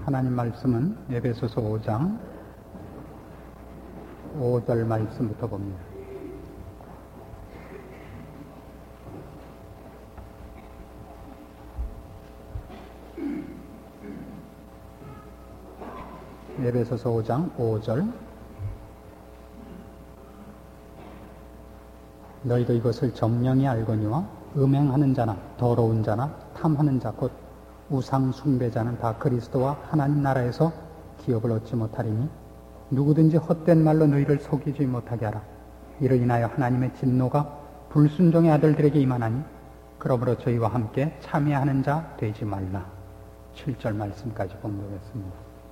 하나님 말씀은 에베소서 5장 5절 말씀부터 봅니다. 에베소서 5장 5절. 너희도 이것을 정령이 알거니와 음행하는 자나 더러운 자나 탐하는 자 곧 우상 숭배자는 다 그리스도와 하나님 나라에서 기업을 얻지 못하리니 누구든지 헛된 말로 너희를 속이지 못하게 하라. 이를 인하여 하나님의 진노가 불순종의 아들들에게 임하나니 그러므로 저희와 함께 참여하는 자 되지 말라. 7절 말씀까지 봉독했습니다.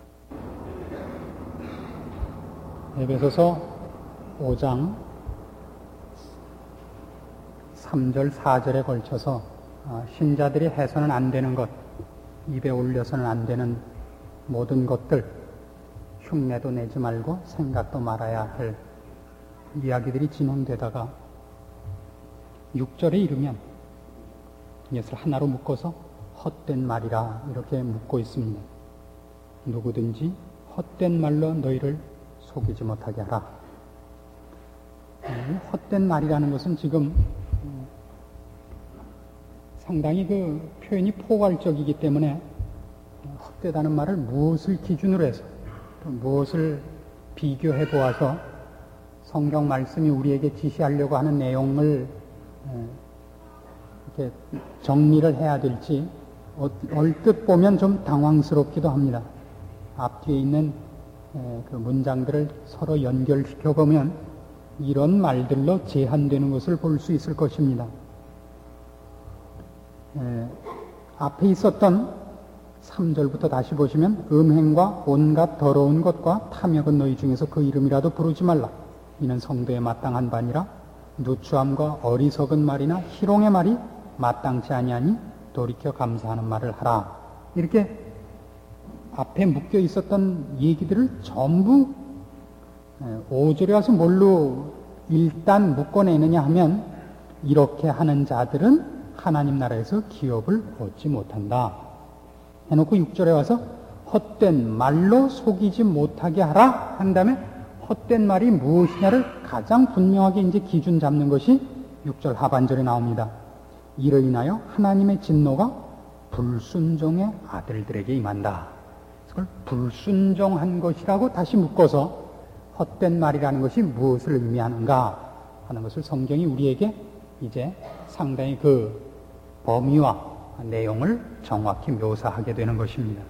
에베소서 5장 3절 4절에 걸쳐서 신자들이 해서는 안 되는 것, 입에 올려서는 안 되는 모든 것들, 흉내도 내지 말고 생각도 말아야 할 이야기들이 진행되다가 6절에 이르면 이것을 하나로 묶어서 헛된 말이라 이렇게 묶고 있습니다. 누구든지 헛된 말로 너희를 속이지 못하게 하라. 헛된 말이라는 것은 지금 상당히 그 표현이 포괄적이기 때문에 헛되다는 말을 무엇을 기준으로 해서 또 무엇을 비교해 보아서 성경 말씀이 우리에게 지시하려고 하는 내용을 이렇게 정리를 해야 될지 얼뜻 보면 좀 당황스럽기도 합니다. 앞뒤에 있는 그 문장들을 서로 연결시켜 보면 이런 말들로 제한되는 것을 볼 수 있을 것입니다. 앞에 있었던 3절부터 다시 보시면 음행과 온갖 더러운 것과 탐욕은 너희 중에서 그 이름이라도 부르지 말라. 이는 성도에 마땅한 바니라. 누추함과 어리석은 말이나 희롱의 말이 마땅치 아니하니 돌이켜 감사하는 말을 하라. 이렇게 앞에 묶여 있었던 얘기들을 전부 5절에 와서 뭘로 일단 묶어내느냐 하면 이렇게 하는 자들은 하나님 나라에서 기업을 얻지 못한다 해놓고 6절에 와서 헛된 말로 속이지 못하게 하라 한 다음에 헛된 말이 무엇이냐를 가장 분명하게 이제 기준 잡는 것이 6절 하반절에 나옵니다. 이를 인하여 하나님의 진노가 불순종의 아들들에게 임한다. 그걸 불순종한 것이라고 다시 묶어서 헛된 말이라는 것이 무엇을 의미하는가 하는 것을 성경이 우리에게 이제 상당히 그 범위와 내용을 정확히 묘사하게 되는 것입니다.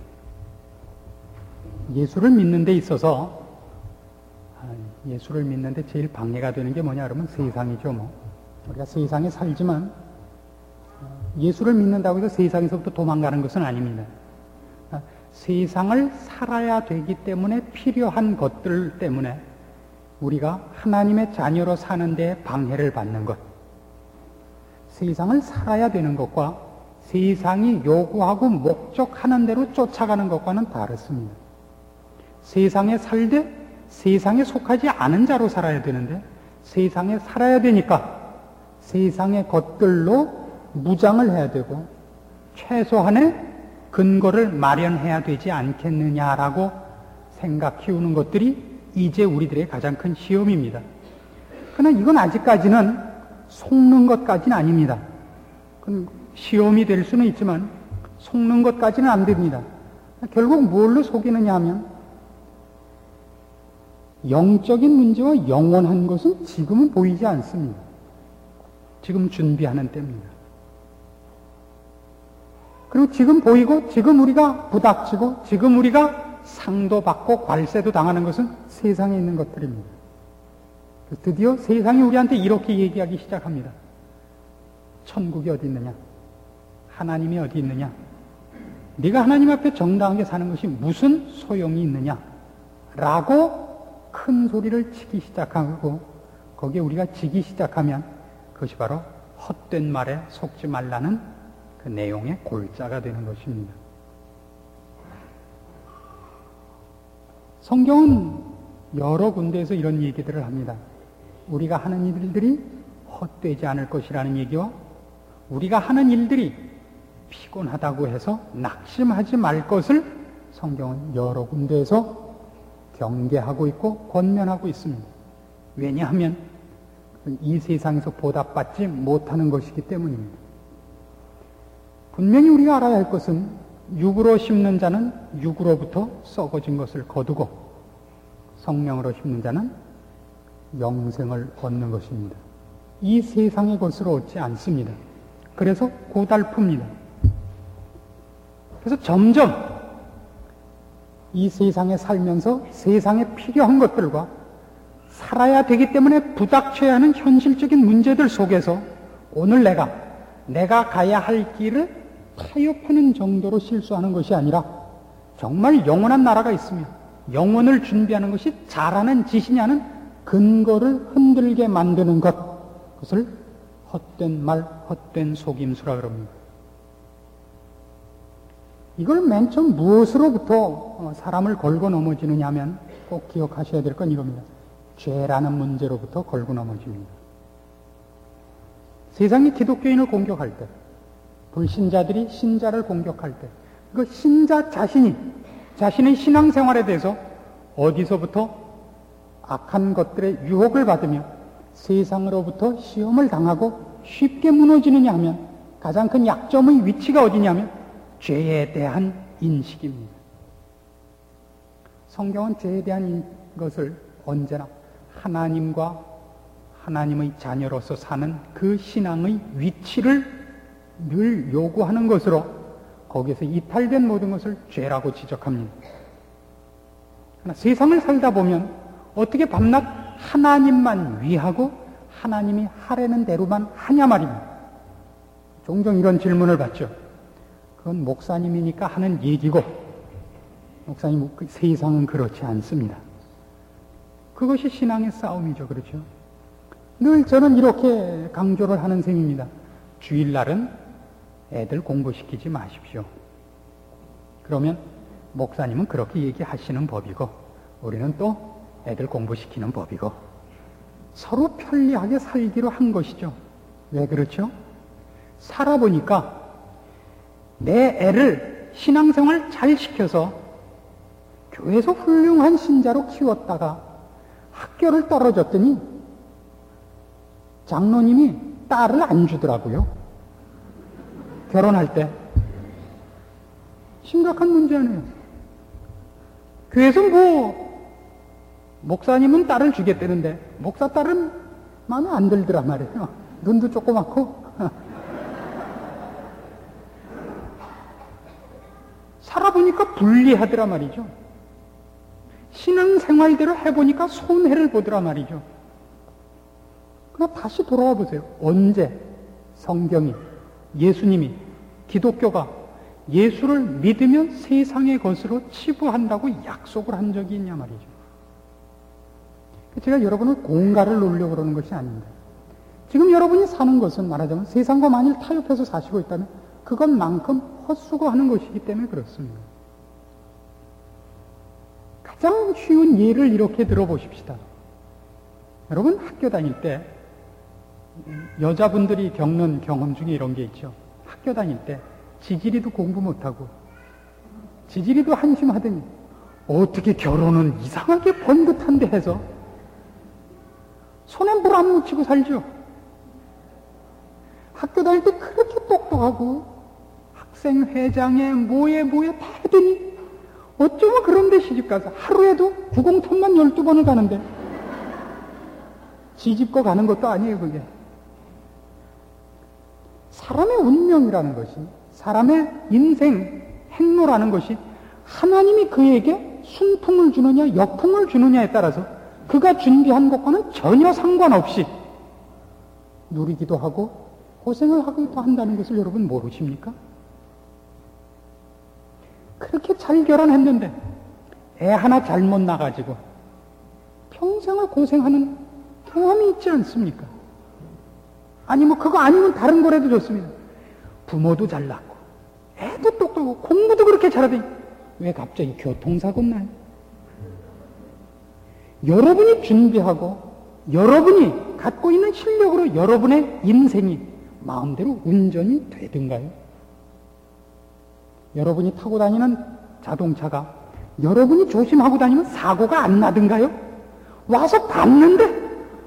예수를 믿는 데 있어서 예수를 믿는데 제일 방해가 되는 게 뭐냐 그러면 세상이죠. 우리가 세상에 살지만 예수를 믿는다고 해서 세상에서부터 도망가는 것은 아닙니다. 세상을 살아야 되기 때문에 필요한 것들 때문에 우리가 하나님의 자녀로 사는 데 방해를 받는 것, 세상을 살아야 되는 것과 세상이 요구하고 목적하는 대로 쫓아가는 것과는 다릅니다. 세상에 살되 세상에 속하지 않은 자로 살아야 되는데 세상에 살아야 되니까 세상의 것들로 무장을 해야 되고 최소한의 근거를 마련해야 되지 않겠느냐라고 생각 키우는 것들이 이제 우리들의 가장 큰 시험입니다. 그러나 이건 아직까지는 속는 것까지는 아닙니다. 그건 시험이 될 수는 있지만 속는 것까지는 안 됩니다. 결국 뭘로 속이느냐 하면 영적인 문제와 영원한 것은 지금은 보이지 않습니다. 지금 준비하는 때입니다. 그리고 지금 보이고 지금 우리가 부닥치고 지금 우리가 상도 받고 관세도 당하는 것은 세상에 있는 것들입니다. 드디어 세상이 우리한테 이렇게 얘기하기 시작합니다. 천국이 어디 있느냐? 하나님이 어디 있느냐? 네가 하나님 앞에 정당하게 사는 것이 무슨 소용이 있느냐? 라고 큰 소리를 치기 시작하고 거기에 우리가 지기 시작하면 그것이 바로 헛된 말에 속지 말라는 그 내용의 골자가 되는 것입니다. 성경은 여러 군데에서 이런 얘기들을 합니다. 우리가 하는 일들이 헛되지 않을 것이라는 얘기와 우리가 하는 일들이 피곤하다고 해서 낙심하지 말 것을 성경은 여러 군데에서 경계하고 있고 권면하고 있습니다. 왜냐하면 이 세상에서 보답받지 못하는 것이기 때문입니다. 분명히 우리가 알아야 할 것은 육으로 심는 자는 육으로부터 썩어진 것을 거두고 성령으로 심는 자는 영생을 얻는 것입니다. 이 세상의 것으로 얻지 않습니다. 그래서 고달픕니다. 그래서 점점 이 세상에 살면서 세상에 필요한 것들과 살아야 되기 때문에 부닥쳐야 하는 현실적인 문제들 속에서 오늘 내가 가야 할 길을 타협하는 정도로 실수하는 것이 아니라 정말 영원한 나라가 있으며 영원을 준비하는 것이 잘하는 짓이냐는 근거를 흔들게 만드는 것, 그것을 헛된 말, 헛된 속임수라 그럽니다. 이걸 맨 처음 무엇으로부터 사람을 걸고 넘어지느냐 하면 꼭 기억하셔야 될 건 이겁니다. 죄라는 문제로부터 걸고 넘어집니다. 세상이 기독교인을 공격할 때, 불신자들이 신자를 공격할 때, 그 신자 자신이 자신의 신앙생활에 대해서 어디서부터 악한 것들의 유혹을 받으며 세상으로부터 시험을 당하고 쉽게 무너지느냐 하면 가장 큰 약점의 위치가 어디냐면 죄에 대한 인식입니다. 성경은 죄에 대한 것을 언제나 하나님과 하나님의 자녀로서 사는 그 신앙의 위치를 늘 요구하는 것으로 거기에서 이탈된 모든 것을 죄라고 지적합니다. 그러나 세상을 살다 보면 어떻게 밤낮 하나님만 위하고 하나님이 하라는 대로만 하냐 말입니다. 종종 이런 질문을 받죠. 그건 목사님이니까 하는 얘기고 목사님, 세상은 그렇지 않습니다. 그것이 신앙의 싸움이죠. 그렇죠? 늘 저는 이렇게 강조를 하는 셈입니다. 주일날은 애들 공부시키지 마십시오. 그러면 목사님은 그렇게 얘기하시는 법이고 우리는 또 애들 공부시키는 법이고 서로 편리하게 살기로 한 것이죠. 왜 그렇죠? 살아보니까 내 애를 신앙생활 잘 시켜서 교회에서 훌륭한 신자로 키웠다가 학교를 떨어졌더니 장로님이 딸을 안 주더라고요. 결혼할 때. 심각한 문제 아니에요. 교회에서 목사님은 딸을 주겠다는데 목사 딸은 마음에 안 들더란 말이에요. 눈도 조그맣고 살아보니까 불리하더란 말이죠. 신앙생활대로 해보니까 손해를 보더라 말이죠. 그럼 다시 돌아와 보세요. 언제 성경이, 예수님이, 기독교가 예수를 믿으면 세상의 것으로 치부한다고 약속을 한 적이 있냐 말이죠. 제가 여러분을 공갈을 놓으려고 그러는 것이 아닙니다. 지금 여러분이 사는 것은 말하자면 세상과 만일 타협해서 사시고 있다면 그것만큼 헛수고하는 것이기 때문에 그렇습니다. 가장 쉬운 예를 이렇게 들어보십시다. 여러분 학교 다닐 때 여자분들이 겪는 경험 중에 이런 게 있죠. 학교 다닐 때 지지리도 공부 못하고 지지리도 한심하더니 어떻게 결혼은 이상하게 번듯한데 해서 손에 물 안 묻히고 살죠. 학교 다닐 때 그렇게 똑똑하고 학생회장에 뭐에 다 하더니 어쩌면 그런데 시집가서 하루에도 구공통만 12번을 가는데 지집고 가는 것도 아니에요. 그게 사람의 운명이라는 것이, 사람의 인생 행로라는 것이 하나님이 그에게 순풍을 주느냐 역풍을 주느냐에 따라서 그가 준비한 것과는 전혀 상관없이 누리기도 하고 고생을 하기도 한다는 것을 여러분 모르십니까? 그렇게 잘 결혼했는데 애 하나 잘못 나가지고 평생을 고생하는 경험이 있지 않습니까? 아니 그거 아니면 다른 거라도 좋습니다. 부모도 잘났고 애도 똑똑하고 공부도 그렇게 잘하더니 왜 갑자기 교통사고 나요? 여러분이 준비하고 여러분이 갖고 있는 실력으로 여러분의 인생이 마음대로 운전이 되든가요? 여러분이 타고 다니는 자동차가 여러분이 조심하고 다니면 사고가 안 나든가요? 와서 봤는데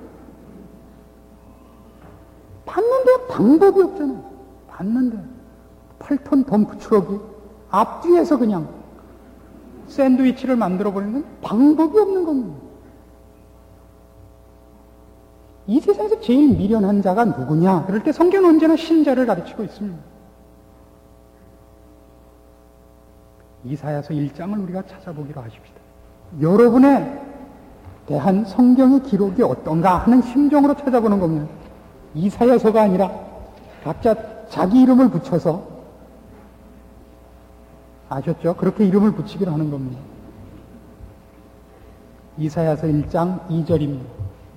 방법이 없잖아요. 봤는데 8톤 덤프 트럭이 앞뒤에서 그냥 샌드위치를 만들어버리는 건 방법이 없는 겁니다. 이 세상에서 제일 미련한 자가 누구냐? 그럴 때 성경은 언제나 신자를 가르치고 있습니다. 이사야서 1장을 우리가 찾아보기로 하십시다. 여러분에 대한 성경의 기록이 어떤가 하는 심정으로 찾아보는 겁니다. 이사야서가 아니라 각자 자기 이름을 붙여서, 아셨죠? 그렇게 이름을 붙이기로 하는 겁니다. 이사야서 1장 2절입니다.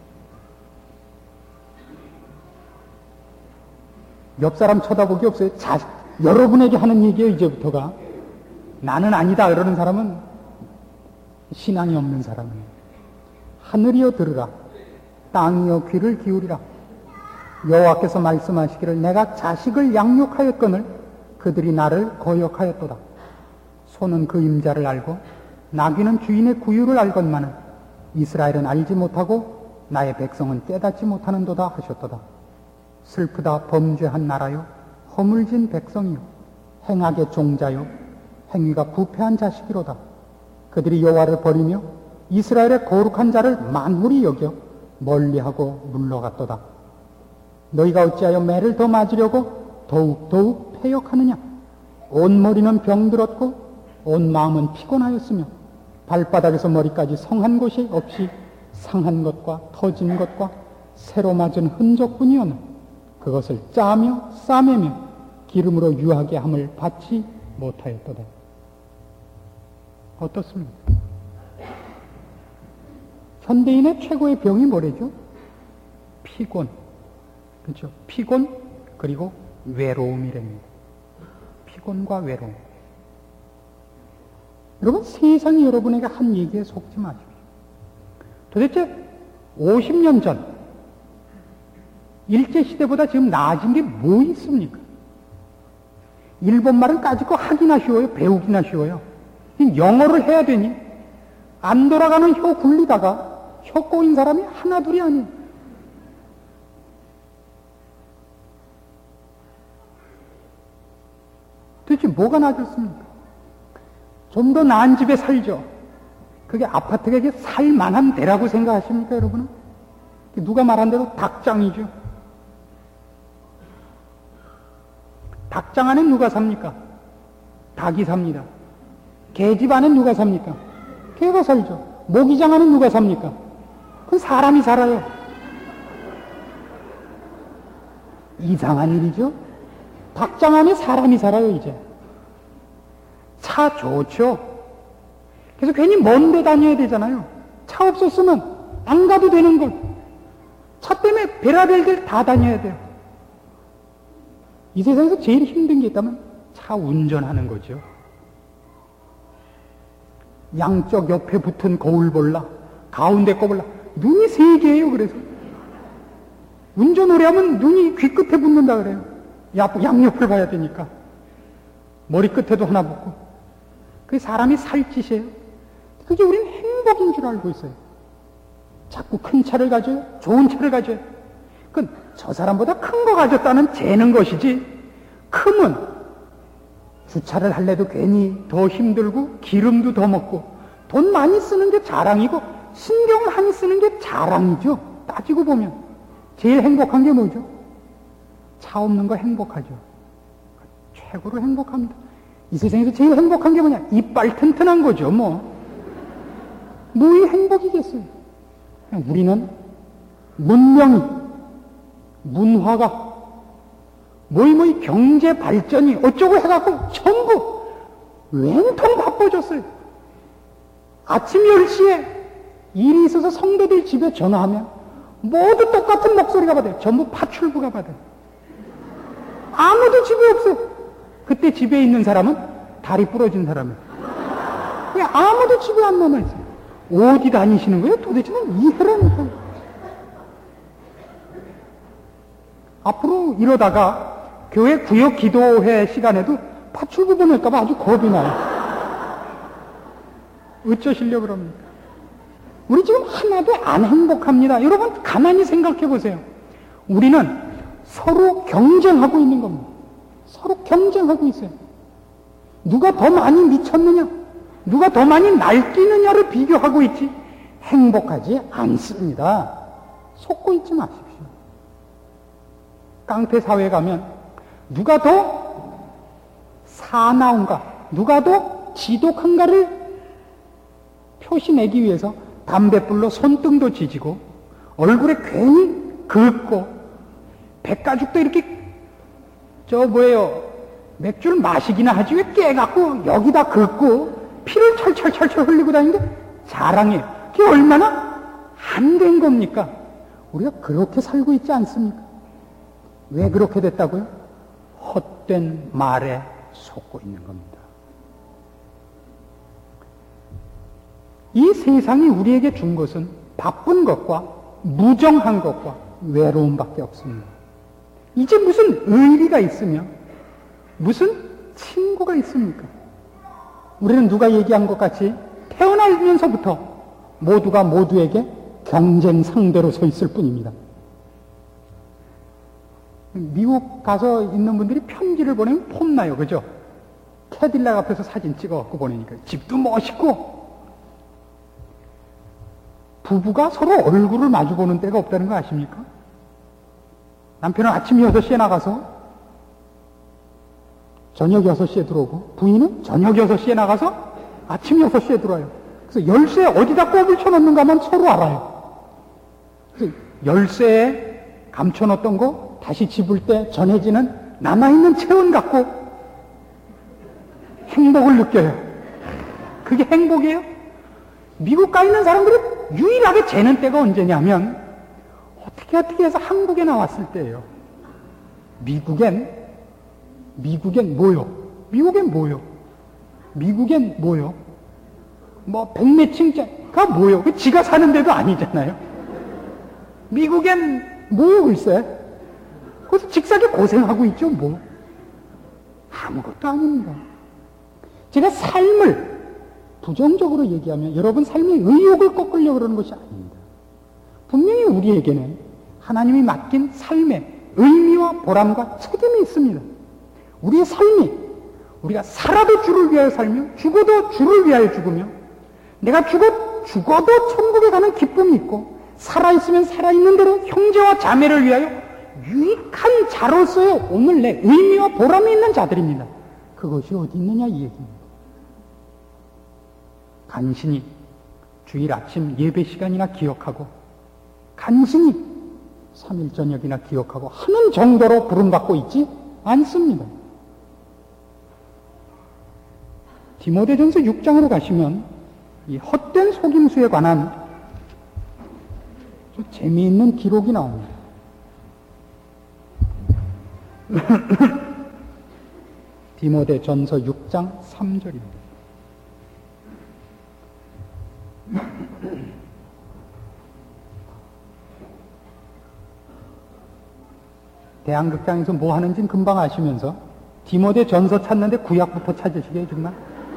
옆 사람 쳐다보기 없어요. 여러분에게 하는 얘기예요, 이제부터가. 나는 아니다 그러는 사람은 신앙이 없는 사람이에요. 하늘이여 들으라, 땅이여 귀를 기울이라. 여호와께서 말씀하시기를 내가 자식을 양육하였거늘 그들이 나를 거역하였도다. 소는 그 임자를 알고 나귀는 주인의 구유를 알건만은 이스라엘은 알지 못하고 나의 백성은 깨닫지 못하는도다 하셨도다. 슬프다 범죄한 나라요 허물진 백성이요 행악의 종자요 행위가 부패한 자식이로다. 그들이 여호와를 버리며 이스라엘의 거룩한 자를 만홀히 여겨 멀리하고 물러갔도다. 너희가 어찌하여 매를 더 맞으려고 더욱 패역하느냐? 온 머리는 병들었고 온 마음은 피곤하였으며 발바닥에서 머리까지 성한 곳이 없이 상한 것과 터진 것과 새로 맞은 흔적뿐이었노. 그것을 짜며 싸매며 기름으로 유하게 함을 받지 못하였도다. 어떻습니까? 현대인의 최고의 병이 뭐래죠? 피곤. 그렇죠? 피곤 그리고 외로움이랍니다. 피곤과 외로움. 여러분, 세상이 여러분에게 한 얘기에 속지 마십시오. 도대체 50년 전 일제시대보다 지금 나아진 게 뭐 있습니까? 일본말은 까짓거 하기나 쉬워요? 배우기나 쉬워요? 영어를 해야 되니 안 돌아가는 혀 굴리다가 혀 꼬인 사람이 하나 둘이 아니에요. 도대체 뭐가 나아졌습니까? 좀 더 나은 집에 살죠. 그게 아파트가 살만한 데라고 생각하십니까, 여러분은? 누가 말한 대로 닭장이죠. 닭장 안에 누가 삽니까? 닭이 삽니다. 개집 안에 누가 삽니까? 개가 살죠. 모기장 안에 누가 삽니까? 그건 사람이 살아요. 이상한 일이죠. 닭장 안에 사람이 살아요, 이제. 차 좋죠. 그래서 괜히 먼 데 다녀야 되잖아요. 차 없었으면 안 가도 되는 걸. 차 때문에 베라벨 들 다 다녀야 돼요. 이 세상에서 제일 힘든 게 있다면 차 운전하는 거죠. 양쪽 옆에 붙은 거울 볼라, 가운데 거 볼라. 눈이 세 개예요, 그래서. 운전 오래 하면 눈이 귀 끝에 붙는다 그래요. 양옆을 봐야 되니까. 머리 끝에도 하나 붙고. 그게 사람이 살 짓이에요. 그게 우린 행복인 줄 알고 있어요. 자꾸 큰 차를 가져요. 좋은 차를 가져요. 그건 저 사람보다 큰 거 가졌다는 재는 것이지, 크면 주차를 할래도 괜히 더 힘들고 기름도 더 먹고 돈 많이 쓰는 게 자랑이고 신경 많이 쓰는 게 자랑이죠. 따지고 보면 제일 행복한 게 뭐죠? 차 없는 거 행복하죠. 최고로 행복합니다. 이 세상에서 제일 행복한 게 뭐냐? 이빨 튼튼한 거죠. 뭐이 행복이겠어요? 우리는 문명이, 문화가, 뭐이 경제 발전이 어쩌고 해갖고 전부 왼통 바빠졌어요. 아침 10시에 일이 있어서 성도들 집에 전화하면 모두 똑같은 목소리가 받아요. 전부 파출부가 받아요. 아무도 집에 없어요. 그때 집에 있는 사람은 다리 부러진 사람이에요. 아무도 집에 안 남아있어요. 어디 다니시는 거예요? 도대체는 이해를 못해요. 앞으로 이러다가 교회 구역 기도회 시간에도 파출부 보낼까봐 아주 겁이 나요. 어쩌시려고 그럽니까? 우리 지금 하나도 안 행복합니다. 여러분 가만히 생각해 보세요. 우리는 서로 경쟁하고 있는 겁니다. 서로 경쟁하고 있어요. 누가 더 많이 미쳤느냐, 누가 더 많이 날뛰느냐를 비교하고 있지 행복하지 않습니다. 속고 있지 마십시오. 깡패 사회에 가면 누가 더 사나운가, 누가 더 지독한가를 표시내기 위해서 담뱃불로 손등도 지지고 얼굴에 괜히 긁고 백가죽도 이렇게 맥주를 마시기나 하지 왜 깨갖고 여기다 긁고 피를 철철철철 흘리고 다니는데 자랑해요. 그게 얼마나 안 된 겁니까? 우리가 그렇게 살고 있지 않습니까? 왜 그렇게 됐다고요? 헛된 말에 속고 있는 겁니다. 이 세상이 우리에게 준 것은 바쁜 것과 무정한 것과 외로움밖에 없습니다. 이제 무슨 의리가 있으며 무슨 친구가 있습니까? 우리는 누가 얘기한 것 같이 태어나면서부터 모두가 모두에게 경쟁 상대로 서 있을 뿐입니다. 미국 가서 있는 분들이 편지를 보내면 폼나요, 그죠? 캐딜락 앞에서 사진 찍어갖고 보내니까 집도 멋있고. 부부가 서로 얼굴을 마주보는 때가 없다는 거 아십니까? 남편은 아침 6시에 나가서 저녁 6시에 들어오고 부인은 저녁 6시에 나가서 아침 6시에 들어와요. 그래서 열쇠에 어디다 꼽을 쳐놓는가만 서로 알아요. 그래서 열쇠에 감춰놓던 거 다시 집을 때 전해지는 남아있는 체온 갖고 행복을 느껴요. 그게 행복이에요? 미국 가 있는 사람들은 유일하게 재는 때가 언제냐면 어떻게 해서 한국에 나왔을 때예요. 미국엔 뭐요? 뭐 백매칭자가 뭐요? 그 지가 사는 데도 아니잖아요. 미국엔 뭐요, 글쎄? 그래서 직사게 고생하고 있죠, 뭐. 아무것도 아닙니다. 제가 삶을 부정적으로 얘기하면 여러분 삶의 의욕을 꺾으려고 그러는 것이 아닙니다. 분명히 우리에게는 하나님이 맡긴 삶의 의미와 보람과 책임이 있습니다. 우리의 삶이 우리가 살아도 주를 위하여 살며 죽어도 주를 위하여 죽으며 내가 죽어도 천국에 가는 기쁨이 있고 살아있으면 살아있는 대로 형제와 자매를 위하여 유익한 자로서의 오늘 내 의미와 보람이 있는 자들입니다. 그것이 어디 있느냐 이 얘기입니다. 간신히 주일 아침 예배 시간이나 기억하고 간신히 3일 저녁이나 기억하고 하는 정도로 부름받고 있지 않습니다. 디모데전서 6장으로 가시면 이 헛된 속임수에 관한 좀 재미있는 기록이 나옵니다. 디모데전서 6장 3절입니다. 대한극장에서 뭐 하는지는 금방 아시면서 디모데전서 찾는데 구약부터 찾으시게 정말.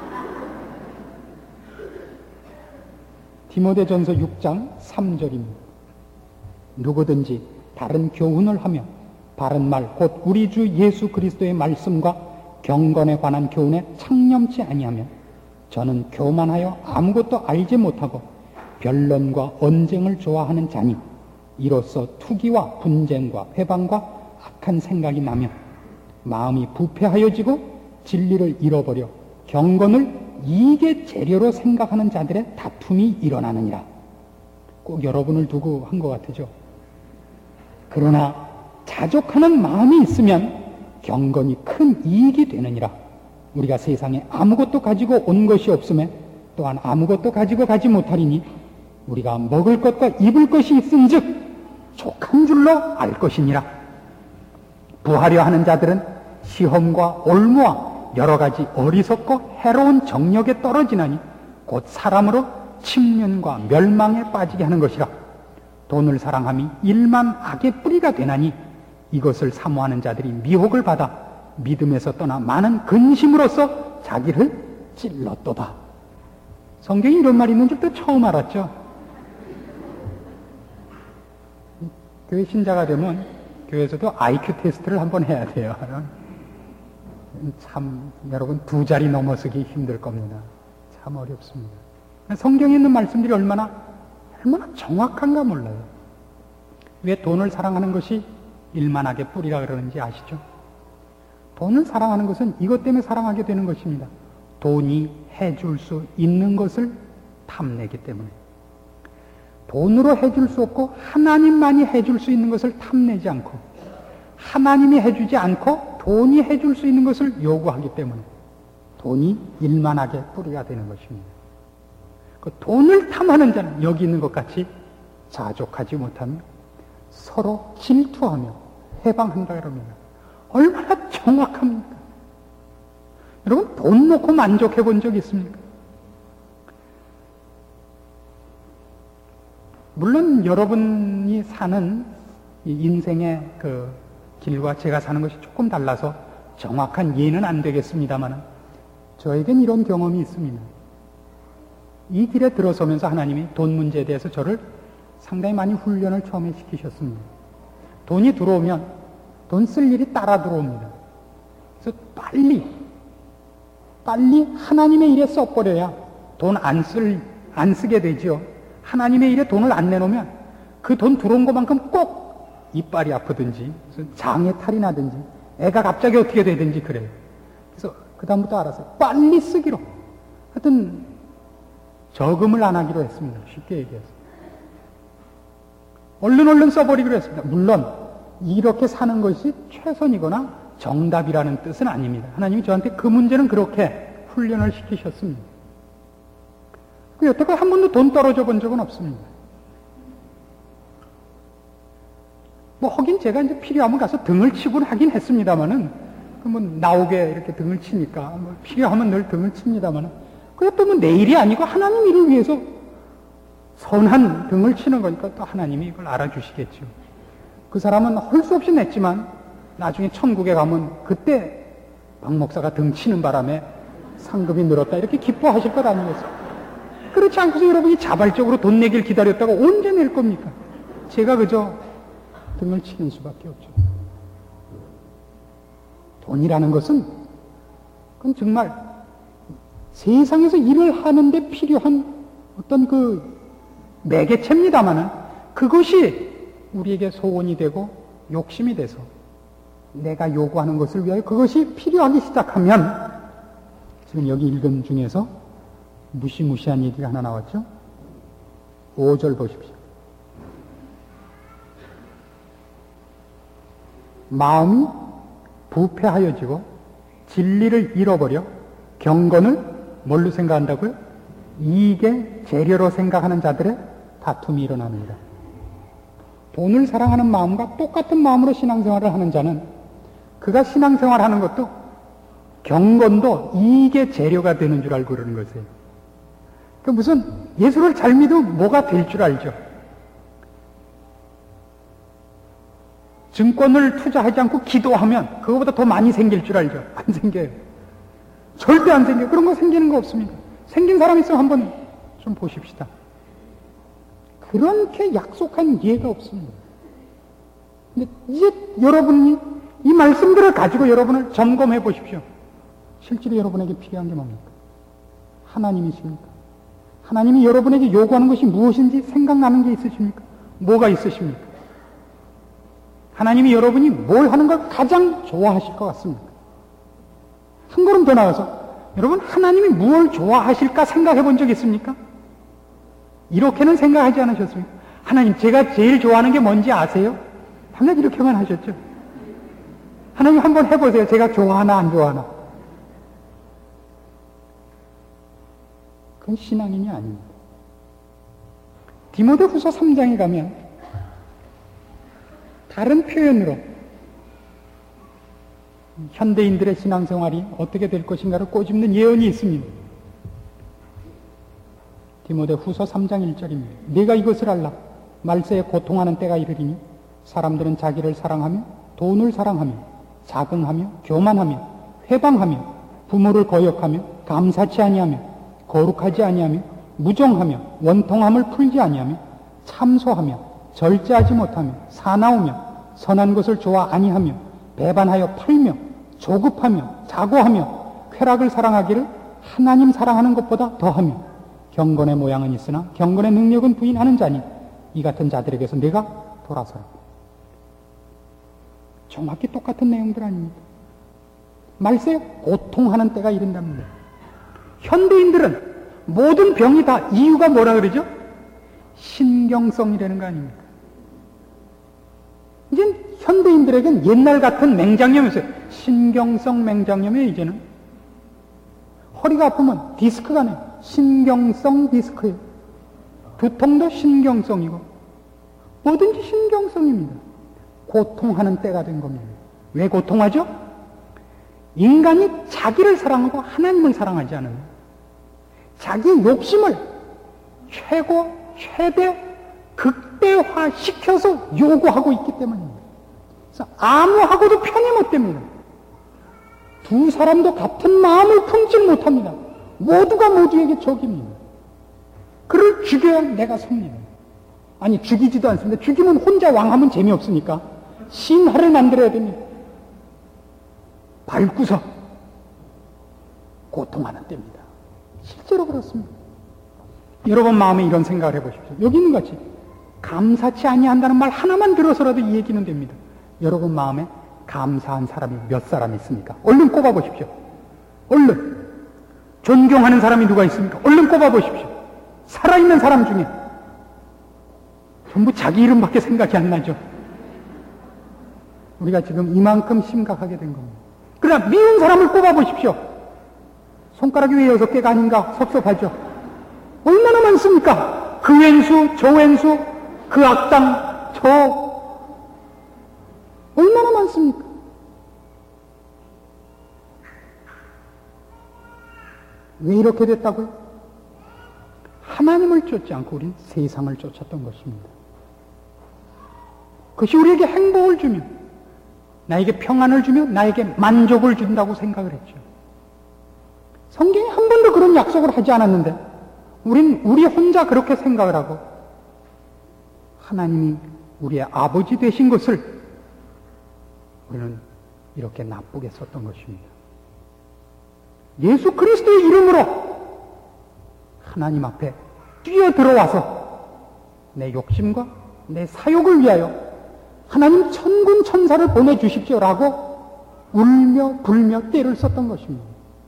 디모데전서 6장 3절입니다. 누구든지 다른 교훈을 하며 바른 말 곧 우리 주 예수 그리스도의 말씀과 경건에 관한 교훈에 창념치 아니하면 저는 교만하여 아무것도 알지 못하고 변론과 언쟁을 좋아하는 자니 이로써 투기와 분쟁과 회방과 악한 생각이 나며 마음이 부패하여지고 진리를 잃어버려 경건을 이익의 재료로 생각하는 자들의 다툼이 일어나느니라. 꼭 여러분을 두고 한 것 같으죠. 그러나 자족하는 마음이 있으면 경건이 큰 이익이 되느니라. 우리가 세상에 아무것도 가지고 온 것이 없음에 또한 아무것도 가지고 가지 못하리니 우리가 먹을 것과 입을 것이 있은즉 족한 줄로 알 것이니라. 부하려 하는 자들은 시험과 올무와 여러 가지 어리석고 해로운 정력에 떨어지나니 곧 사람으로 침륜과 멸망에 빠지게 하는 것이라. 돈을 사랑함이 일만 악의 뿌리가 되나니 이것을 사모하는 자들이 미혹을 받아 믿음에서 떠나 많은 근심으로써 자기를 찔렀도다. 성경에 이런 말이 있는 줄 또 처음 알았죠. 교회 신자가 되면 교회에서도 IQ 테스트를 한번 해야 돼요. 참 여러분 2자리 넘어서기 힘들 겁니다. 참 어렵습니다. 성경에 있는 말씀들이 얼마나 정확한가 몰라요. 왜 돈을 사랑하는 것이 일만하게 뿌리라 그러는지 아시죠? 돈을 사랑하는 것은 이것 때문에 사랑하게 되는 것입니다. 돈이 해줄 수 있는 것을 탐내기 때문에. 돈으로 해줄 수 없고 하나님만이 해줄 수 있는 것을 탐내지 않고, 하나님이 해주지 않고 돈이 해줄 수 있는 것을 요구하기 때문에 돈이 일만하게 뿌리가 되는 것입니다. 그 돈을 탐하는 자는 여기 있는 것 같이 자족하지 못하며 서로 질투하며 해방한다 그럽니다. 얼마나 정확합니까? 여러분, 돈 놓고 만족해 본 적 있습니까? 물론 여러분이 사는 이 인생의 그 길과 제가 사는 것이 조금 달라서 정확한 예는 안 되겠습니다만 저에겐 이런 경험이 있습니다. 이 길에 들어서면서 하나님이 돈 문제에 대해서 저를 상당히 많이 훈련을 처음에 시키셨습니다. 돈이 들어오면 돈 쓸 일이 따라 들어옵니다. 그래서 빨리 하나님의 일에 써버려야 돈 안 쓰게 되죠. 하나님의 일에 돈을 안 내놓으면 그 돈 들어온 것만큼 꼭 이빨이 아프든지 장에 탈이 나든지 애가 갑자기 어떻게 되든지 그래요. 그래서 그 다음부터 알았어요. 빨리 쓰기로. 하여튼 저금을 안 하기로 했습니다. 쉽게 얘기해서. 얼른 써버리기로 했습니다. 물론 이렇게 사는 것이 최선이거나 정답이라는 뜻은 아닙니다. 하나님이 저한테 그 문제는 그렇게 훈련을 시키셨습니다. 여태까지 한 번도 돈 떨어져 본 적은 없습니다. 하긴 제가 이제 필요하면 가서 등을 치곤 하긴 했습니다만은, 나오게 이렇게 등을 치니까, 필요하면 늘 등을 칩니다만은, 그것도 내 일이 아니고 하나님 일을 위해서 선한 등을 치는 거니까 또 하나님이 이걸 알아주시겠죠. 그 사람은 할 수 없이 냈지만, 나중에 천국에 가면 그때 박 목사가 등 치는 바람에 상급이 늘었다 이렇게 기뻐하실 것 아니겠어요? 그렇지 않고서 여러분이 자발적으로 돈 내길 기다렸다가 언제 낼 겁니까? 제가 그저 등을 치는 수밖에 없죠. 돈이라는 것은 그건 정말 세상에서 일을 하는데 필요한 어떤 그 매개체입니다마는 그것이 우리에게 소원이 되고 욕심이 돼서 내가 요구하는 것을 위하여 그것이 필요하기 시작하면 지금 여기 읽은 중에서 무시무시한 얘기가 하나 나왔죠? 5절 보십시오. 마음이 부패하여지고 진리를 잃어버려 경건을 뭘로 생각한다고요? 이익의 재료로 생각하는 자들의 다툼이 일어납니다. 돈을 사랑하는 마음과 똑같은 마음으로 신앙생활을 하는 자는 그가 신앙생활하는 것도 경건도 이익의 재료가 되는 줄 알고 그러는 것이에요. 무슨 예수를 잘 믿으면 뭐가 될 줄 알죠. 증권을 투자하지 않고 기도하면 그거보다 더 많이 생길 줄 알죠. 안 생겨요. 절대 안 생겨요. 그런 거 생기는 거 없습니다. 생긴 사람 있으면 한번 좀 보십시다. 그렇게 약속한 예가 없습니다. 근데 이제 여러분이 이 말씀들을 가지고 여러분을 점검해 보십시오. 실제로 여러분에게 필요한 게 뭡니까? 하나님이십니까? 하나님이 여러분에게 요구하는 것이 무엇인지 생각나는 게 있으십니까? 뭐가 있으십니까? 하나님이 여러분이 뭘 하는 걸 가장 좋아하실 것 같습니까? 한 걸음 더 나가서 여러분 하나님이 뭘 좋아하실까 생각해 본 적 있습니까? 이렇게는 생각하지 않으셨습니까? 하나님 제가 제일 좋아하는 게 뭔지 아세요? 당연히 이렇게만 하셨죠. 하나님 한번 해보세요. 제가 좋아하나 안 좋아하나. 그건 신앙인이 아닙니다. 디모데후서 3장에 가면 다른 표현으로 현대인들의 신앙생활이 어떻게 될 것인가를 꼬집는 예언이 있습니다. 디모데후서 3장 1절입니다. 네가 이것을 알라. 말세에 고통하는 때가 이르리니 사람들은 자기를 사랑하며 돈을 사랑하며 자긍하며 교만하며 회방하며 부모를 거역하며 감사치 아니하며 거룩하지 아니하며 무정하며 원통함을 풀지 아니하며 참소하며 절제하지 못하며 사나우며 선한 것을 좋아 아니하며 배반하여 팔며 조급하며 자고하며 쾌락을 사랑하기를 하나님 사랑하는 것보다 더하며 경건의 모양은 있으나 경건의 능력은 부인하는 자니 이 같은 자들에게서 내가 돌아서라. 정확히 똑같은 내용들 아닙니까? 말세에 고통하는 때가 이른답니다. 현대인들은 모든 병이 다 이유가 뭐라 그러죠? 신경성이라는 거 아닙니까? 이제 현대인들에겐 옛날 같은 맹장염이 있어요. 신경성 맹장염이에요. 이제는 허리가 아프면 디스크가 나요. 신경성 디스크예요. 두통도 신경성이고 뭐든지 신경성입니다. 고통하는 때가 된 겁니다. 왜 고통하죠? 인간이 자기를 사랑하고 하나님을 사랑하지 않으면 자기 욕심을 최대 극대화시켜서 요구하고 있기 때문입니다. 그래서 아무하고도 편히 못 됩니다. 두 사람도 같은 마음을 품지 못합니다. 모두가 모두에게 적입니다. 그를 죽여야 내가 섭니다. 아니 죽이지도 않습니다. 죽이면 혼자 왕하면 재미없으니까 신하를 만들어야 됩니다. 밟고서 고통하는 때입니다. 실제로 그렇습니다. 여러분 마음에 이런 생각을 해보십시오. 여기 있는 것 같이 감사치 아니한다는 말 하나만 들어서라도 이 얘기는 됩니다. 여러분 마음에 감사한 사람이 몇 사람 있습니까? 얼른 꼽아보십시오. 얼른. 존경하는 사람이 누가 있습니까? 얼른 꼽아보십시오. 살아있는 사람 중에 전부 자기 이름밖에 생각이 안 나죠. 우리가 지금 이만큼 심각하게 된 겁니다. 그러나 미운 사람을 꼽아보십시오. 손가락이 왜 6개가 아닌가 섭섭하죠. 얼마나 많습니까? 그 왼수, 저 왼수, 그 악당, 저 얼마나 많습니까? 왜 이렇게 됐다고요? 하나님을 쫓지 않고 우리는 세상을 쫓았던 것입니다. 그것이 우리에게 행복을 주며 나에게 평안을 주며 나에게 만족을 준다고 생각을 했죠. 성경이 한 번도 그런 약속을 하지 않았는데 우리 혼자 그렇게 생각을 하고 하나님이 우리의 아버지 되신 것을 우리는 이렇게 나쁘게 썼던 것입니다. 예수 그리스도의 이름으로 하나님 앞에 뛰어들어와서 내 욕심과 내 사욕을 위하여 하나님 천군 천사를 보내주십시오라고 울며 불며 떼를 썼던 것입니다.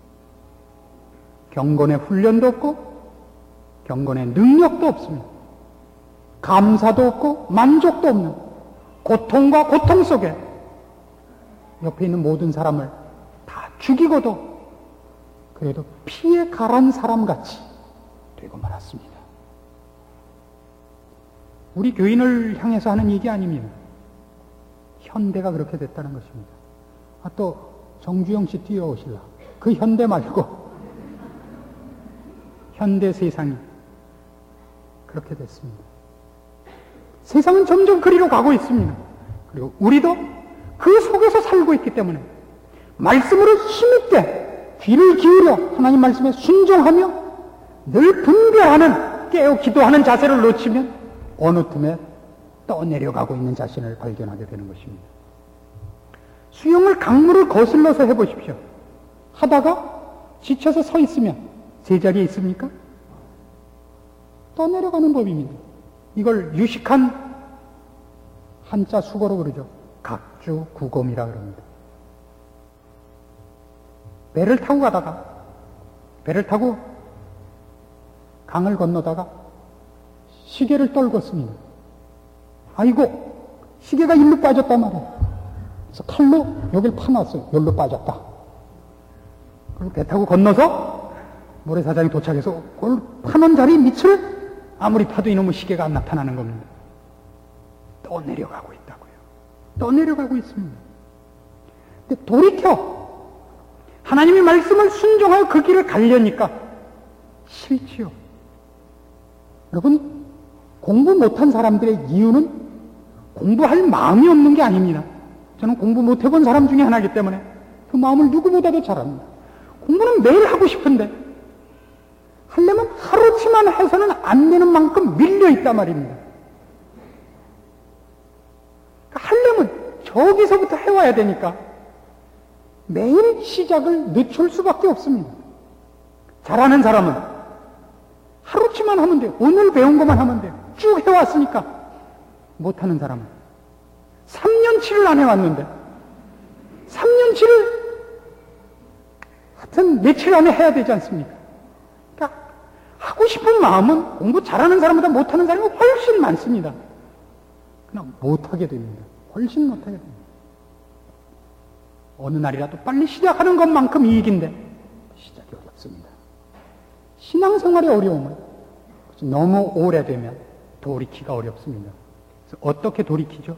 경건의 훈련도 없고 경건의 능력도 없습니다. 감사도 없고 만족도 없는 고통과 고통 속에 옆에 있는 모든 사람을 다 죽이고도 그래도 피해 가란 사람같이 되고 말았습니다. 우리 교인을 향해서 하는 얘기 아닙니다. 현대가 그렇게 됐다는 것입니다. 또 정주영 씨 뛰어오실라. 그 현대 말고 현대 세상이 그렇게 됐습니다. 세상은 점점 그리로 가고 있습니다. 그리고 우리도 그 속에서 살고 있기 때문에 말씀으로 힘있게 귀를 기울여 하나님 말씀에 순종하며 늘 분별하는 깨어 기도하는 자세를 놓치면 어느 틈에 떠내려가고 있는 자신을 발견하게 되는 것입니다. 수영을 강물을 거슬러서 해보십시오. 하다가 지쳐서 서 있으면 제자리에 있습니까? 떠내려가는 법입니다. 이걸 유식한 한자 수거로 그러죠. 각주구검이라 그럽니다. 배를 타고 강을 건너다가 시계를 떨궜습니다. 아이고, 시계가 일로 빠졌단 말이에요. 그래서 칼로 여길 파놨어요. 여기로 빠졌다. 그리고 배 타고 건너서 모래사장에 도착해서 그걸 파놓은 자리 밑을 아무리 파도 이놈의 시계가 안 나타나는 겁니다. 떠내려가고 있다고요. 떠내려가고 있습니다. 근데 돌이켜 하나님의 말씀을 순종하여 그 길을 가려니까 싫지요. 여러분, 공부 못한 사람들의 이유는 공부할 마음이 없는 게 아닙니다. 저는 공부 못 해본 사람 중에 하나이기 때문에 그 마음을 누구보다도 잘 압니다. 공부는 매일 하고 싶은데 하려면 하루치 하기만 해서는 안 되는 만큼 밀려 있단 말입니다. 하려면 저기서부터 해와야 되니까 매일 시작을 늦출 수밖에 없습니다. 잘하는 사람은 하루치만 하면 돼요. 오늘 배운 것만 하면 돼요. 쭉 해왔으니까. 못하는 사람은 3년치를 안 해왔는데 3년치를 하여튼 며칠 안에 해야 되지 않습니까? 그러니까 하고 싶은 마음은 공부 잘하는 사람보다 못하는 사람이 훨씬 많습니다. 그냥 못하게 됩니다. 훨씬 못하게 됩니다. 어느 날이라도 빨리 시작하는 것만큼 이익인데 시작이 어렵습니다. 신앙생활의 어려움은 너무 오래되면 돌이키기가 어렵습니다. 그래서 어떻게 돌이키죠?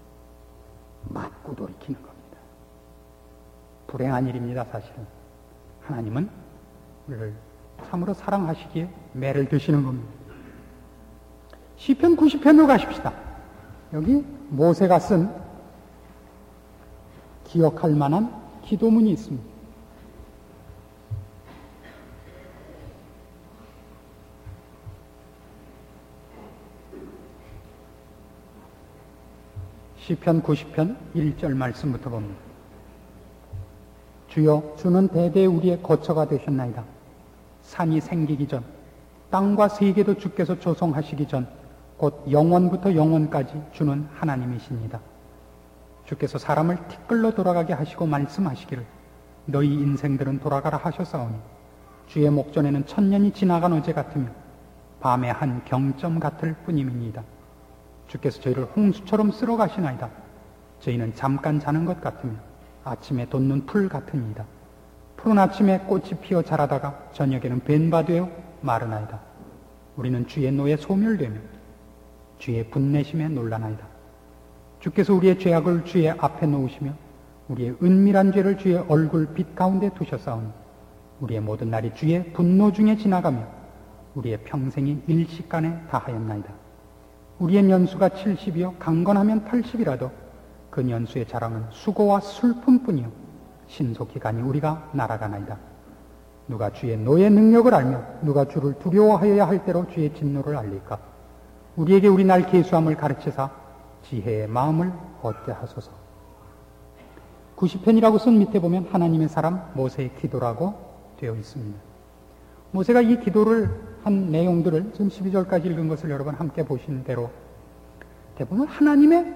맞고 돌이키는 겁니다. 불행한 일입니다, 사실은. 하나님은 우리를 참으로 사랑하시기에 매를 드시는 겁니다. 시편 90편으로 가십시다. 여기 모세가 쓴 기억할 만한 기도문이 있습니다. 시편 90편 1절 말씀부터 봅니다. 주여, 주는 대대 우리의 거처가 되셨나이다. 산이 생기기 전, 땅과 세계도 주께서 조성하시기 전, 곧 영원부터 영원까지 주는 하나님이십니다. 주께서 사람을 티끌로 돌아가게 하시고 말씀하시기를 너희 인생들은 돌아가라 하셨사오니 주의 목전에는 천년이 지나간 어제 같으며 밤의 한 경점 같을 뿐임이니이다. 주께서 저희를 홍수처럼 쓸어 가시나이다. 저희는 잠깐 자는 것 같으며 아침에 돋는 풀 같으니이다. 푸른 아침에 꽃이 피어 자라다가 저녁에는 벤바되어 마르나이다. 우리는 주의 노에 소멸되며 주의 분내심에 놀라나이다. 주께서 우리의 죄악을 주의 앞에 놓으시며 우리의 은밀한 죄를 주의 얼굴 빛 가운데 두셨사오니 우리의 모든 날이 주의 분노 중에 지나가며 우리의 평생이 일시간에 다하였나이다. 우리의 년수가 70이요 강건하면 80이라도 그 년수의 자랑은 수고와 슬픔뿐이요 신속히 가니 우리가 날아가나이다. 누가 주의 노의 능력을 알며 누가 주를 두려워하여야 할 대로 주의 진노를 알릴까? 우리에게 우리 날 계수함을 가르치사 지혜의 마음을 얻게 하소서. 90편이라고 쓴 밑에 보면 하나님의 사람 모세의 기도라고 되어 있습니다. 모세가 이 기도를 한 내용들을 지금 12절까지 읽은 것을 여러분 함께 보신 대로 대부분 하나님의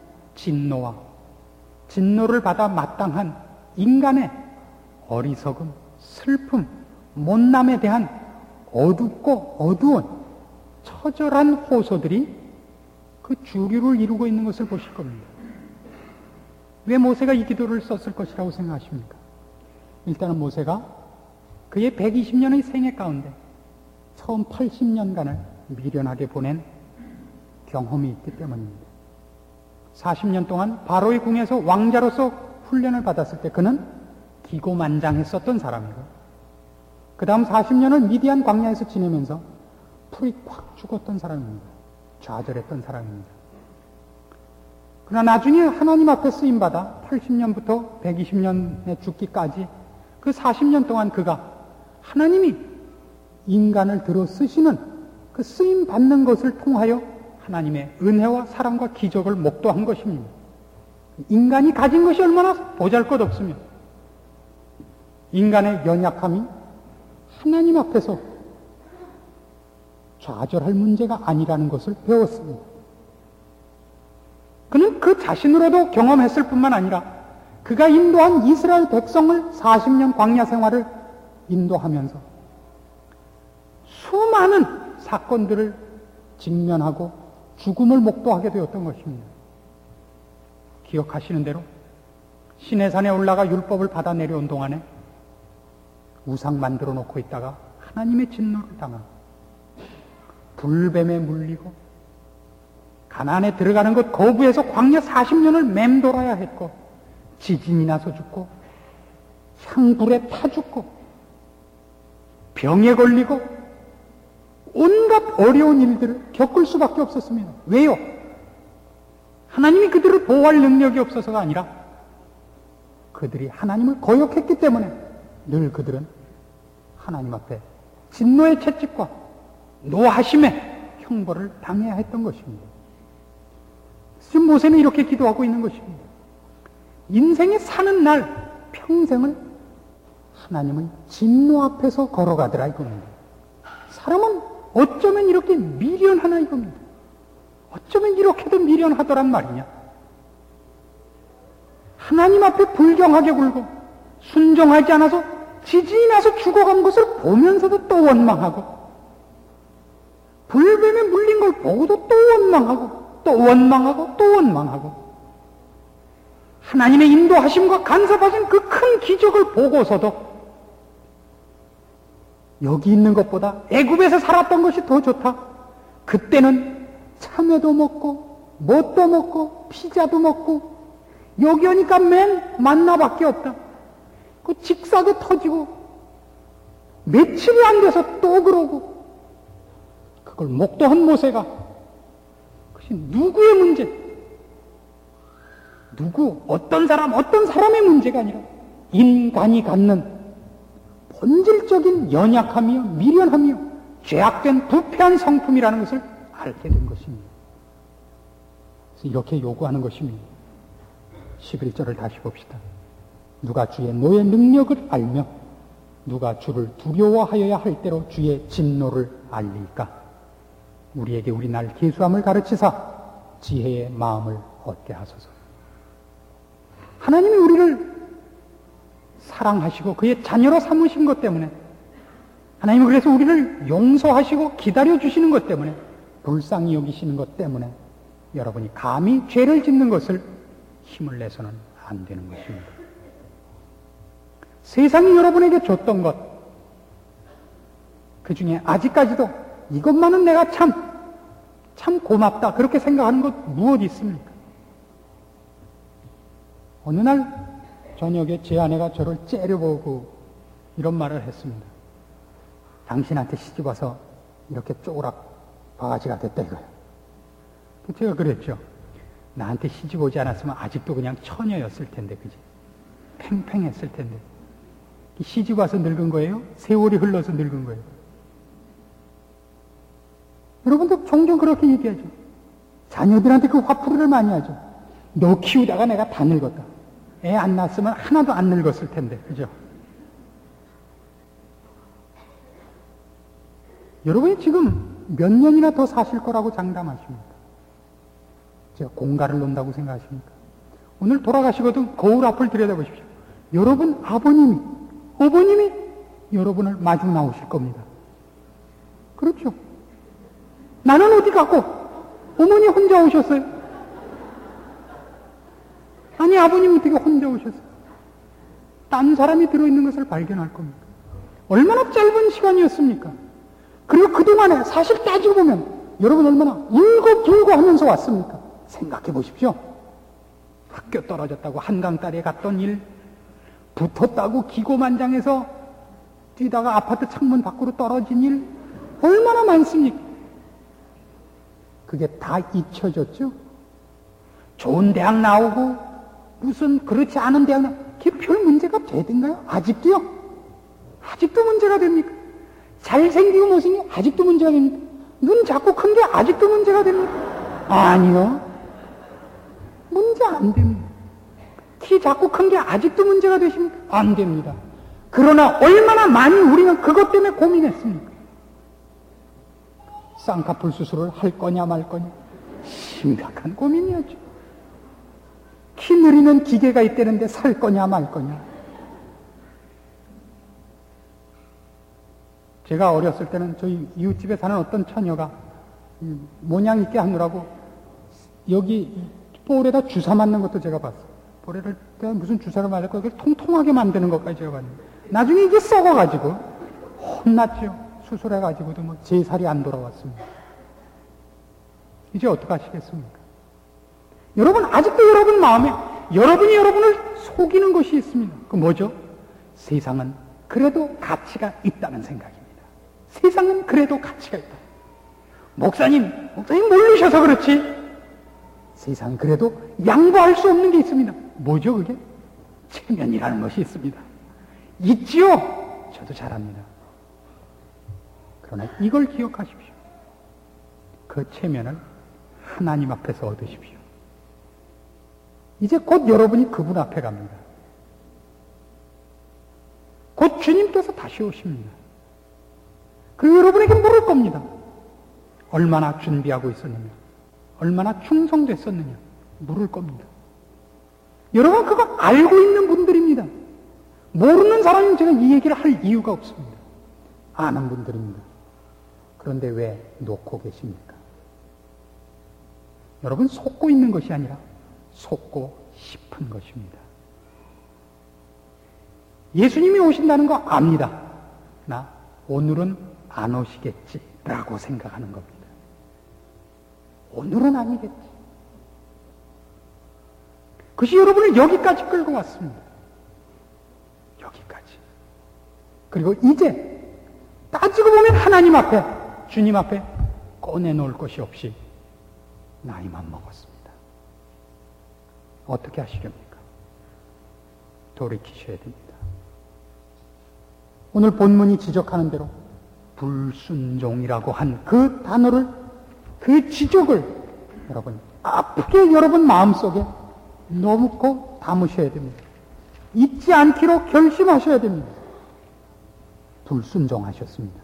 진노를 받아 마땅한 인간의 어리석음, 슬픔, 못남에 대한 어둡고 어두운 처절한 호소들이 그 주류를 이루고 있는 것을 보실 겁니다. 왜 모세가 이 기도를 썼을 것이라고 생각하십니까? 일단은 모세가 그의 120년의 생애 가운데 처음 80년간을 미련하게 보낸 경험이 있기 때문입니다. 40년 동안 바로의 궁에서 왕자로서 훈련을 받았을 때 그는 기고만장했었던 사람이고 그 다음 40년을 미디안 광야에서 지내면서 풀이 꽉 죽었던 사람입니다. 좌절했던 사람입니다. 그러나 나중에 하나님 앞에 쓰임받아 80년부터 120년에 죽기까지 그 40년 동안 그가 하나님이 인간을 들어 쓰시는 그 쓰임받는 것을 통하여 하나님의 은혜와 사랑과 기적을 목도한 것입니다. 인간이 가진 것이 얼마나 보잘것없으며 인간의 연약함이 하나님 앞에서 좌절할 문제가 아니라는 것을 배웠습니다. 그는 그 자신으로도 경험했을 뿐만 아니라 그가 인도한 이스라엘 백성을 40년 광야 생활을 인도하면서 수많은 사건들을 직면하고 죽음을 목도하게 되었던 것입니다. 기억하시는 대로 시내산에 올라가 율법을 받아 내려온 동안에 우상 만들어 놓고 있다가 하나님의 진노를 당하고 불뱀에 물리고 가나안에 들어가는 것 거부해서 광야 40년을 맴돌아야 했고 지진이 나서 죽고 향불에 타 죽고 병에 걸리고 온갖 어려운 일들을 겪을 수밖에 없었습니다. 왜요? 하나님이 그들을 보호할 능력이 없어서가 아니라 그들이 하나님을 거역했기 때문에 늘 그들은 하나님 앞에 진노의 채찍과 노하심에 형벌을 당해야 했던 것입니다. 지금 모세는 이렇게 기도하고 있는 것입니다. 인생에 사는 날 평생을 하나님의 진노 앞에서 걸어가더라 이겁니다. 사람은 어쩌면 이렇게 미련하나 이겁니다. 어쩌면 이렇게도 미련하더란 말이냐. 하나님 앞에 불경하게 굴고 순종하지 않아서 지진이 나서 죽어간 것을 보면서도 또 원망하고, 불뱀에 물린 걸 보고도 또 원망하고 또 원망하고 또 원망하고, 하나님의 인도하심과 간섭하신 그 큰 기적을 보고서도 여기 있는 것보다 애굽에서 살았던 것이 더 좋다. 그때는 참외도 먹고 뭣도 먹고 피자도 먹고, 여기 오니까 맨 만나밖에 없다. 그 직사도 터지고 며칠이 안 돼서 또 그러고, 그걸 목도한 모세가 그것이 누구의 문제, 누구 어떤 사람의 문제가 아니라 인간이 갖는 본질적인 연약함이요 미련함이요 죄악된 부패한 성품이라는 것을 알게 된 것입니다. 그래서 이렇게 요구하는 것입니다. 11절을 다시 봅시다. 누가 주의 노의 능력을 알며 누가 주를 두려워하여야 할 대로 주의 진노를 알릴까? 우리에게 우리 날 계수함을 가르치사 지혜의 마음을 얻게 하소서. 하나님이 우리를 사랑하시고 그의 자녀로 삼으신 것 때문에, 하나님은 그래서 우리를 용서하시고 기다려주시는 것 때문에, 불쌍히 여기시는 것 때문에 여러분이 감히 죄를 짓는 것을 힘을 내서는 안 되는 것입니다. 세상이 여러분에게 줬던 것, 그 중에 아직까지도 이것만은 내가 참 고맙다 그렇게 생각하는 것 무엇이 있습니까? 어느 날 저녁에 제 아내가 저를 째려보고 이런 말을 했습니다. 당신한테 시집 와서 이렇게 쪼그락 바가지가 됐다 이거예요. 제가 그랬죠. 나한테 시집 오지 않았으면 아직도 그냥 처녀였을 텐데, 그지? 팽팽했을 텐데. 시집 와서 늙은 거예요? 세월이 흘러서 늙은 거예요? 여러분도 종종 그렇게 얘기하죠. 자녀들한테 그 화풀이를 많이 하죠. 너 키우다가 내가 다 늙었다. 애 안 낳았으면 하나도 안 늙었을 텐데, 그죠? 여러분이 지금 몇 년이나 더 사실 거라고 장담하십니까? 제가 공가를 논다고 생각하십니까? 오늘 돌아가시거든 거울 앞을 들여다보십시오. 여러분 어머님이 여러분을 마주 나오실 겁니다. 그렇죠? 나는 어디 갔고 어머니 혼자 오셨어요? 아니, 아버님 어떻게 혼자 오셨어요? 딴 사람이 들어있는 것을 발견할 겁니다. 얼마나 짧은 시간이었습니까? 그리고 그동안에 사실 따지고 보면 여러분 얼마나 울고불고 하면서 왔습니까? 생각해 보십시오. 학교 떨어졌다고 한강다리에 갔던 일, 붙었다고 기고만장해서 뛰다가 아파트 창문 밖으로 떨어진 일, 얼마나 많습니까? 그게 다 잊혀졌죠? 좋은 대학 나오고 무슨 그렇지 않은 대학 나오고, 그게 별 문제가 되던가요? 아직도요? 아직도 문제가 됩니까? 잘생기고 못생기고 아직도 문제가 됩니까? 눈 작고 큰 게 아직도 문제가 됩니까? 아니요. 문제 안 됩니다. 키 작고 큰 게 아직도 문제가 되십니까? 안 됩니다. 그러나 얼마나 많이 우리는 그것 때문에 고민했습니까? 쌍꺼풀 수술을 할 거냐 말 거냐, 심각한 고민이었죠. 키 느리는 기계가 있다는데 살 거냐 말 거냐. 제가 어렸을 때는 저희 이웃집에 사는 어떤 처녀가 모양 있게 하느라고 여기 볼에다 주사 맞는 것도 제가 봤어요. 볼에를 무슨 주사를 맞았고 그걸 통통하게 만드는 것까지 제가 봤는데, 나중에 이게 썩어가지고 혼났죠. 수술해가지고도 뭐 제 살이 안 돌아왔습니다. 이제 어떡하시겠습니까? 여러분, 아직도 여러분 마음에 여러분이 여러분을 속이는 것이 있습니다. 그 뭐죠? 세상은 그래도 가치가 있다는 생각입니다. 세상은 그래도 가치가 있다. 목사님 모르셔서 그렇지. 세상은 그래도 양보할 수 없는 게 있습니다. 뭐죠 그게? 체면이라는 것이 있습니다. 있지요? 저도 잘 압니다. 그러나 이걸 기억하십시오. 그 체면을 하나님 앞에서 얻으십시오. 이제 곧 여러분이 그분 앞에 갑니다. 곧 주님께서 다시 오십니다. 그리고 여러분에게 물을 겁니다. 얼마나 준비하고 있었느냐, 얼마나 충성됐었느냐 물을 겁니다. 여러분 그거 알고 있는 분들입니다. 모르는 사람이면 제가 이 얘기를 할 이유가 없습니다. 아는 분들입니다. 그런데 왜 놓고 계십니까? 여러분 속고 있는 것이 아니라 속고 싶은 것입니다. 예수님이 오신다는 거 압니다. 나 오늘은 안 오시겠지라고 생각하는 겁니다. 오늘은 아니겠지. 그것이 여러분을 여기까지 끌고 왔습니다. 여기까지. 그리고 이제 따지고 보면 하나님 앞에, 주님 앞에 꺼내놓을 것이 없이 나이만 먹었습니다. 어떻게 하시렵니까? 돌이키셔야 됩니다. 오늘 본문이 지적하는 대로 불순종이라고 한 그 단어를, 그 지적을 여러분 아프게 여러분 마음속에 넣고 담으셔야 됩니다. 잊지 않기로 결심하셔야 됩니다. 불순종하셨습니다.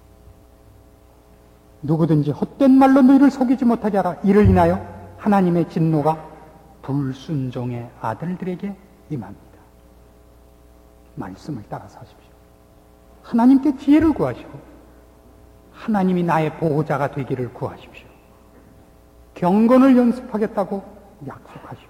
누구든지 헛된 말로 너희를 속이지 못하게 하라. 이를 인하여 하나님의 진노가 불순종의 아들들에게 임합니다. 말씀을 따라서 하십시오. 하나님께 지혜를 구하시고 하나님이 나의 보호자가 되기를 구하십시오. 경건을 연습하겠다고 약속하십시오.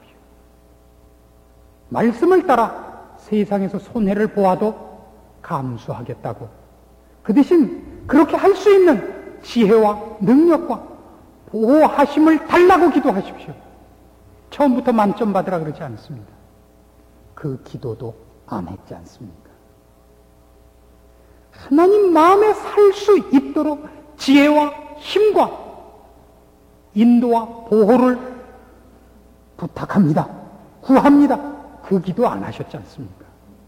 말씀을 따라 세상에서 손해를 보아도 감수하겠다고, 그 대신 그렇게 할 수 있는 지혜와 능력과 보호하심을 달라고 기도하십시오. 처음부터 만점 받으라 그러지 않습니다. 그 기도도 안 했지 않습니까? 하나님 마음에 살 수 있도록 지혜와 힘과 인도와 보호를 부탁합니다. 구합니다. 그 기도 안 하셨지 않습니까?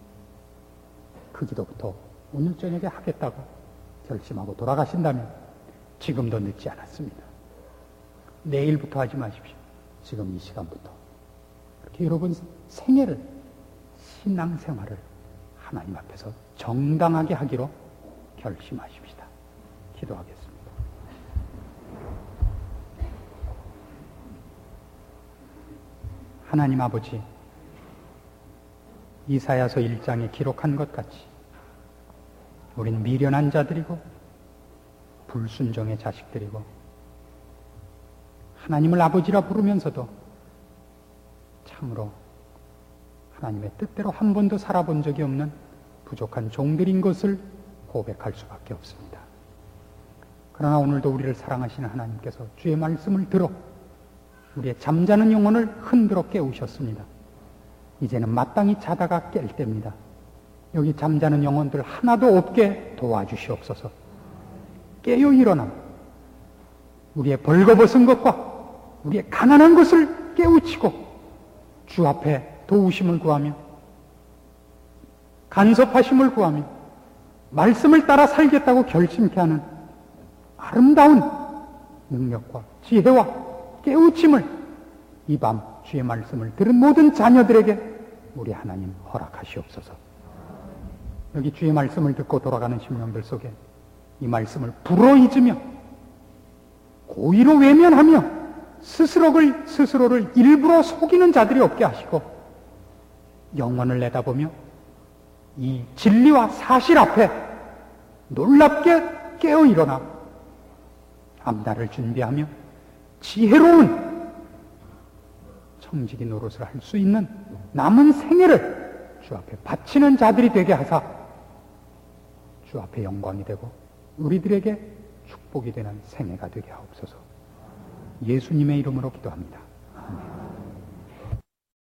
그 기도부터 오늘 저녁에 하겠다고 결심하고 돌아가신다면 지금도 늦지 않았습니다. 내일부터 하지 마십시오. 지금 이 시간부터. 그렇게 여러분 생애를, 신앙생활을 하나님 앞에서 정당하게 하기로 결심하십시다. 기도하겠습니다. 하나님 아버지, 이사야서 1장에 기록한 것 같이 우린 미련한 자들이고 불순종의 자식들이고 하나님을 아버지라 부르면서도 참으로 하나님의 뜻대로 한 번도 살아본 적이 없는 부족한 종들인 것을 고백할 수밖에 없습니다. 그러나 오늘도 우리를 사랑하시는 하나님께서 주의 말씀을 들어 우리의 잠자는 영혼을 흔들어 깨우셨습니다. 이제는 마땅히 자다가 깰 때입니다. 여기 잠자는 영혼들 하나도 없게 도와주시옵소서. 깨어 일어나 우리의 벌거벗은 것과 우리의 가난한 것을 깨우치고 주 앞에 도우심을 구하며 간섭하심을 구하며 말씀을 따라 살겠다고 결심케 하는 아름다운 능력과 지혜와 깨우침을 이 밤 주의 말씀을 들은 모든 자녀들에게 우리 하나님 허락하시옵소서. 여기 주의 말씀을 듣고 돌아가는 심령들 속에 이 말씀을 불어익으며 고의로 외면하며 스스로를 일부러 속이는 자들이 없게 하시고 영혼을 내다보며 이 진리와 사실 앞에 놀랍게 깨어 일어나 앞날을 준비하며 지혜로운 청지기 노릇을 할 수 있는 남은 생애를 주 앞에 바치는 자들이 되게 하사 주 앞에 영광이 되고 우리들에게 축복이 되는 생애가 되게 하옵소서. 예수님의 이름으로 기도합니다. 아멘.